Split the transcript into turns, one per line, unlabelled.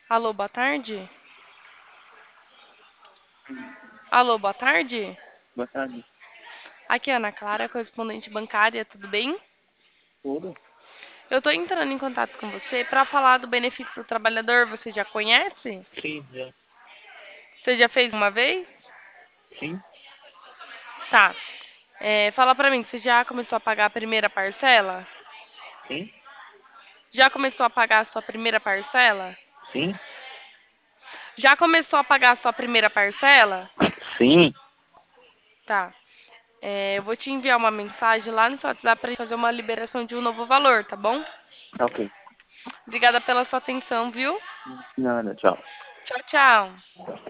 Alô, boa tarde? Alô, boa tarde?
Boa tarde.
Aqui é a Ana Clara, correspondente bancária, tudo bem?
Tudo?
Eu tô entrando em contato com você para falar do benefício do trabalhador. Você já conhece?
Sim, já.
Você já fez uma vez?
Sim,
Tá. Fala pra mim, você já começou a pagar a primeira parcela?
sim,
Já começou a pagar a sua primeira parcela?
sim,
Já começou a pagar a sua primeira parcela?
sim.
Tá. Eu vou te enviar uma mensagem lá no seu WhatsApp pra gente fazer uma liberação de um novo valor, tá bom?
Ok.
Obrigada pela sua atenção, viu?
Nada, tchau.
Tchau, tchau.